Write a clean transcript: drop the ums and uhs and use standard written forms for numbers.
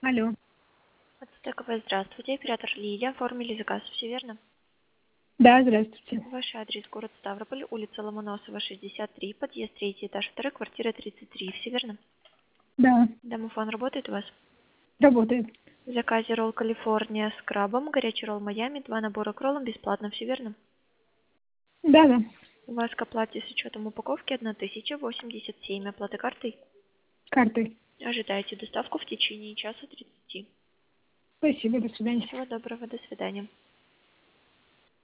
Алло. Ацтековая, здравствуйте. Оператор Лилия. Оформили заказ, все верно? Да, здравствуйте. Ваш адрес город Ставрополь, улица Ломоносова, 63, подъезд 3, этаж 2, квартира 33, все верно? Да, Домофон работает у вас? работает. В заказе ролл Калифорния с крабом, горячий ролл Майами, 2 набора к роллам бесплатно, все верно? Да, да, У вас к оплате с учетом упаковки 1087, оплата картой. картой. Ожидайте доставку в течение часа 30. Спасибо, до свидания. Всего доброго, до свидания.